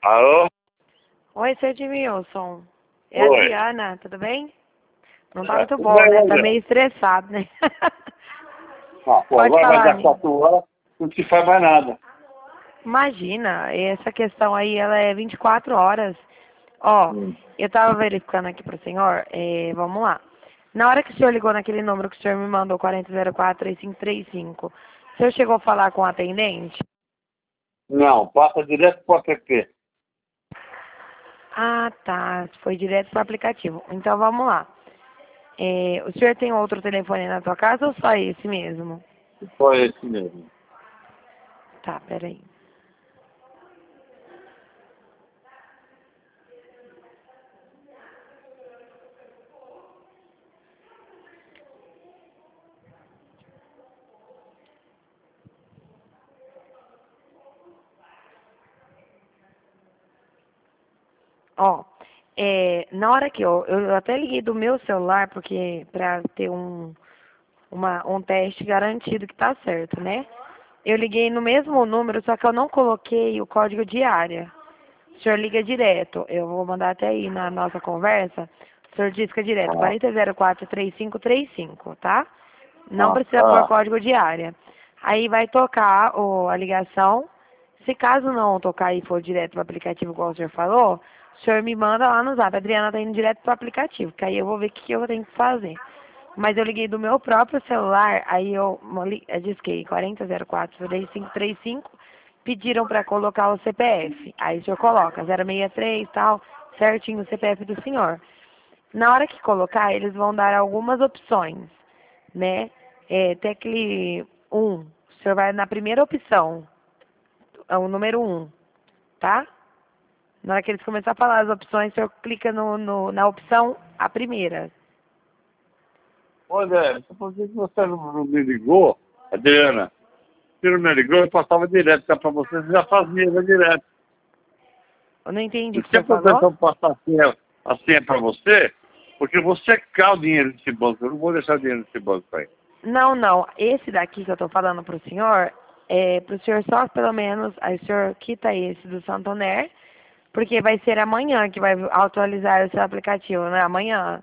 Alô? Oi, seu Edmilson. É a Oi. Adriana, tudo bem? Não tá muito Tudo bom, bem, né? Tá André? meio estressado, né? Ah, pô, Pode agora vai falar, dar amigo. 4 horas, não se faz mais nada. Imagina, essa questão aí, ela é 24 horas. Ó, Hum. eu tava verificando aqui pro senhor, vamos lá. Na hora que o senhor ligou naquele número que o senhor me mandou, 4004-3535, o senhor chegou a falar com o atendente? Não, passa direto pro app. Ah, tá. Foi direto pro aplicativo. Então vamos lá. O senhor tem outro telefone na sua casa ou só esse mesmo? Só esse mesmo. Tá, peraí. Ó, na hora que eu até liguei do meu celular, porque pra ter um teste garantido que tá certo, né? Eu liguei no mesmo número, só que eu não coloquei o código de área. O senhor liga direto. Eu vou mandar até aí na nossa conversa. O senhor disca direto, Ah, 4004-3535, tá? Não ah, precisa pôr ah. código de área. Aí vai tocar a ligação. Se caso não tocar e for direto para o aplicativo, igual o senhor falou, o senhor me manda lá no zap. A Adriana tá indo direto para o aplicativo, que aí eu vou ver o que eu tenho que fazer. Mas eu liguei do meu próprio celular, aí eu disquei 4004-3535, pediram para colocar o CPF. Aí o senhor coloca 063 e tal, certinho o CPF do senhor. Na hora que colocar, eles vão dar algumas opções, né? Tecle 1, o senhor vai na primeira opção, é o número 1, tá? Na hora que eles começarem a falar as opções, o senhor clica na opção, a primeira. Ô, André, por que você não me ligou, Adriana? Se não me ligou, eu passava direto, tá pra você já fazia direto. Eu não entendi o que o Se a senhor falou. proteção passar a senha pra você, porque você quer o dinheiro desse banco, eu não vou deixar o dinheiro desse banco aí. Não, não. Esse daqui que eu tô falando pro senhor, pro senhor só pelo menos, aí o senhor quita esse do Santander, porque vai ser amanhã que vai atualizar o seu aplicativo, né? Amanhã.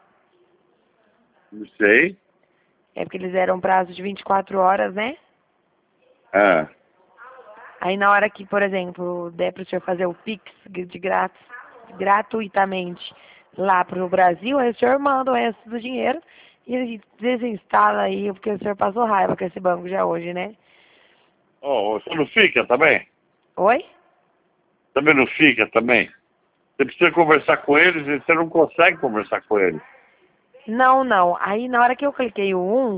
Não sei. É porque eles deram um prazo de 24 horas, né? Ah. Aí na hora que, por exemplo, der para o senhor fazer o Pix gratuitamente lá para o Brasil, aí o senhor manda o resto do dinheiro e desinstala aí, porque o senhor passou raiva com esse banco já hoje, né? Oh, você não fica também? Oi? Também não fica também? Você precisa conversar com eles e você não consegue conversar com eles. Não, não. Aí na hora que eu cliquei o 1,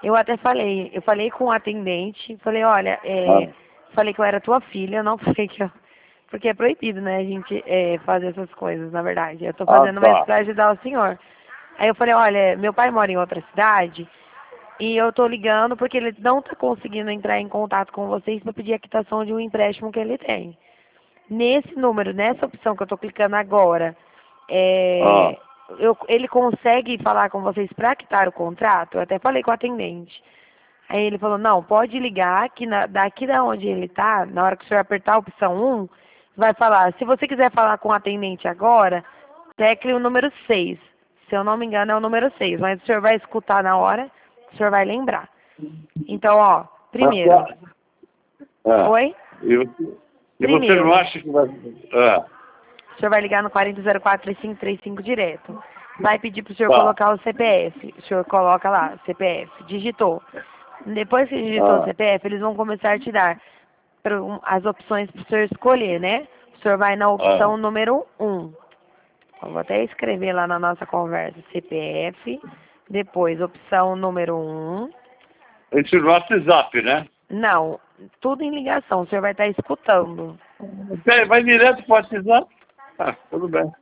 eu falei com o atendente, falei, olha, Ah, falei que eu era tua filha, não falei que eu, porque é proibido, né, a gente fazer essas coisas, na verdade. Eu tô fazendo mesmo tá. pra ajudar o senhor. Aí eu falei, olha, meu pai mora em outra cidade e eu tô ligando porque ele não tá conseguindo entrar em contato com vocês para pedir a quitação de um empréstimo que ele tem. Nesse número, nessa opção que eu tô clicando agora, Ah, ele consegue falar com vocês para quitar o contrato? Eu até falei com o atendente. Aí ele falou, não, pode ligar, que daqui da onde ele tá, na hora que o senhor apertar a opção 1, vai falar, se você quiser falar com o atendente agora, tecle o número 6. Se eu não me engano, é o número 6, mas o senhor vai escutar na hora, o senhor vai lembrar. Então, ó, primeiro, ah. oi? E você não Primeiro, acha que vai... Ah, o senhor vai ligar no 4004-3535 direto. Vai pedir para o senhor tá. colocar o CPF. O senhor coloca lá, CPF. Digitou. Depois que digitou o Ah, CPF, eles vão começar a te dar as opções para o senhor escolher, né? O senhor vai na ah. opção número 1. Eu vou até escrever lá na nossa conversa. CPF. Depois, opção número 1. Esse no WhatsApp, né? Não, tudo em ligação. O senhor vai estar escutando. Vai direto pro WhatsApp? Ah, tudo bem.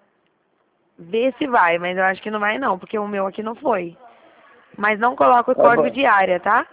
Vê se vai, mas eu acho que não vai não, porque o meu aqui não foi. Mas não coloca o É, código de área, tá?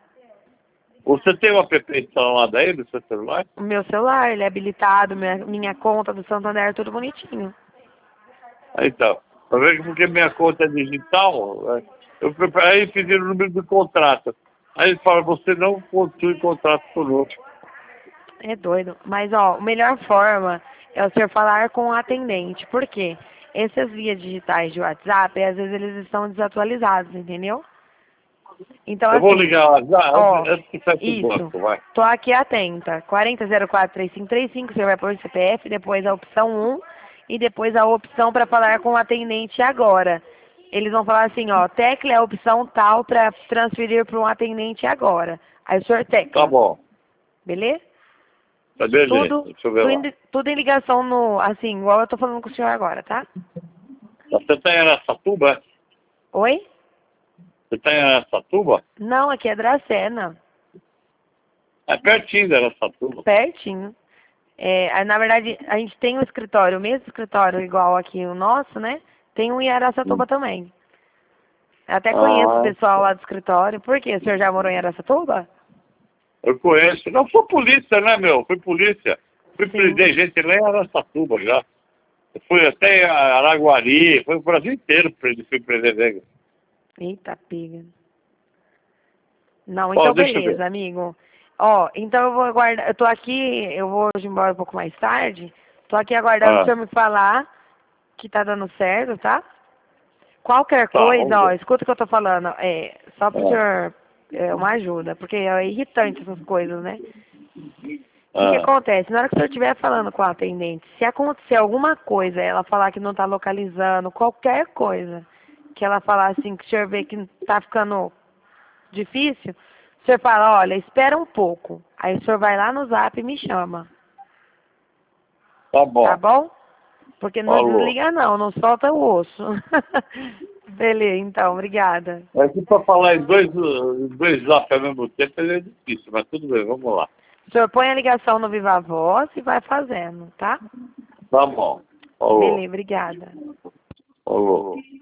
você tem o app instalado aí no seu celular? O meu celular, ele é habilitado, minha conta do Santander, tudo bonitinho. Aí, então, tá vendo que porque minha conta é digital, aí pediram o número do contrato. Aí ele fala, você não possui contrato conosco. É doido. Mas, ó, a melhor forma é o senhor falar com o atendente. Por quê? Essas vias digitais de WhatsApp, às vezes eles estão desatualizados, entendeu? Então, Eu vou assim, ligar já, ó, antes que feche o isso. banco, vai. Tô aqui atenta. 4004-3535, você vai pôr o CPF, depois a opção 1 e depois a opção para falar com o atendente agora. Eles vão falar assim, ó, tecle a opção tal para transferir para um atendente agora. Aí o senhor tecla. Tá bom. Beleza? Cadê, gente? Tudo, Deixa eu ver lá. tudo em ligação no, assim, igual eu tô falando com o senhor agora, tá? Você tá em Araçatuba? É? Oi? Você tá em Araçatuba? Não, aqui é Dracena. É pertinho de Araçatuba. Pertinho. É, na verdade, a gente tem um escritório, o mesmo escritório igual aqui o nosso, né? Tem um em Araçatuba também. Eu até conheço o pessoal lá do escritório. Por quê? O senhor já morou em Araçatuba? Eu conheço. Não, fui polícia, né, meu? Fui polícia. Fui Sim. prender gente lá em Araçatuba já. Eu fui até em Araguari. Foi o Brasil inteiro fui prender negro. Eita, pega. Não, Ó, então deixa eu ver. beleza, amigo. Ó, então eu vou aguardar. Eu tô aqui, eu vou hoje embora um pouco mais tarde. Tô aqui aguardando o senhor me falar que tá dando certo, tá? Qualquer Tá, vamos coisa, ó, ver. escuta o que eu tô falando. Só pro senhor uma ajuda, porque é irritante essas coisas, né? O que acontece? Na hora que o senhor estiver falando com a atendente, se acontecer alguma coisa, ela falar que não tá localizando, qualquer coisa, que ela falar assim, que o senhor vê que tá ficando difícil, o senhor fala, olha, espera um pouco. Aí o senhor vai lá no Zap e me chama. Tá bom. Tá bom? Porque não Falou. desliga não, não solta o osso. Beleza, então, obrigada. É que pra falar em dois zap ao mesmo tempo é difícil, mas tudo bem, vamos lá. O senhor põe a ligação no Viva Voz e vai fazendo, tá? Tá bom. Falou. Beleza, obrigada. Falou.